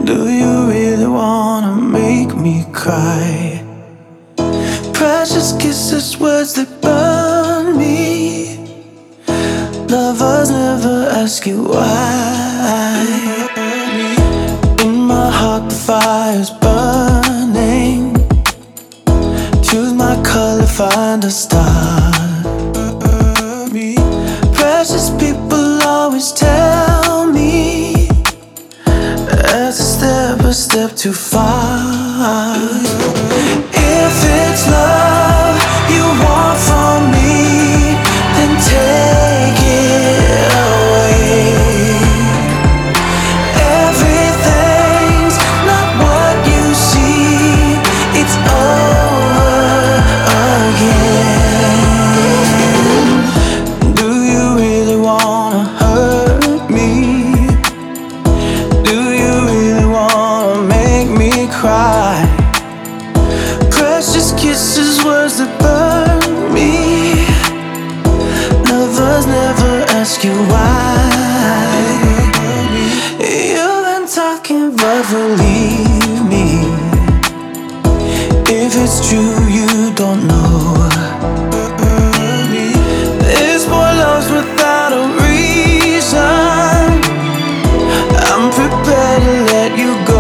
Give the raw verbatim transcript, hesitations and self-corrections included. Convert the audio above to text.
Do you really wanna make me cry? Precious kisses, words that burn me. Lovers never ask you why. In my heart the fire's burning. Choose my color, find a star. Precious people always tell me as I step a step too far. If it's love you want from me, then take it away. Everything's not what you see, it's over again. Do you really wanna hurt me? Do you really wanna make me cry? Precious kisses, words that burn me. Lovers never ask you why. You've been talking but believe me. If it's true you don't know. This boy loves without a reason. I'm prepared to let you go.